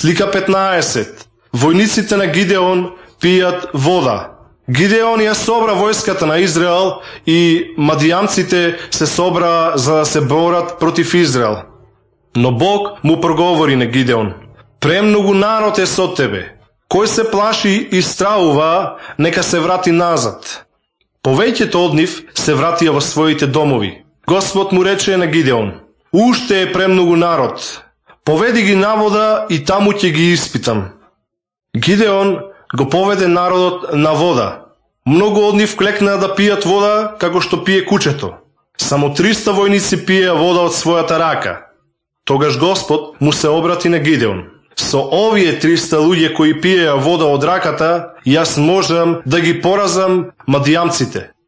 Слика 15. Војниците на Гидеон пијат вода. Гидеон ја собра војската на Израел и мадијамците се собра за да се борат против Израел. Но Бог му проговори на Гидеон: премногу народ е со тебе. Кој се плаши и страува, нека се врати назад. Повеќето од нив се вратија во своите домови. Господ му рече на Гидеон: уште е премногу народ. Поведи ги на вода и таму ќе ги испитам. Гидеон го поведе народот на вода. Многу од нив клекнаа да пијат вода како што пие кучето. Само 300 војници пиеа вода од својата рака. Тогаш Господ му се обрати на Гидеон: со овие 300 луѓе кои пиеа вода од раката, јас можам да ги поразам мадијамците.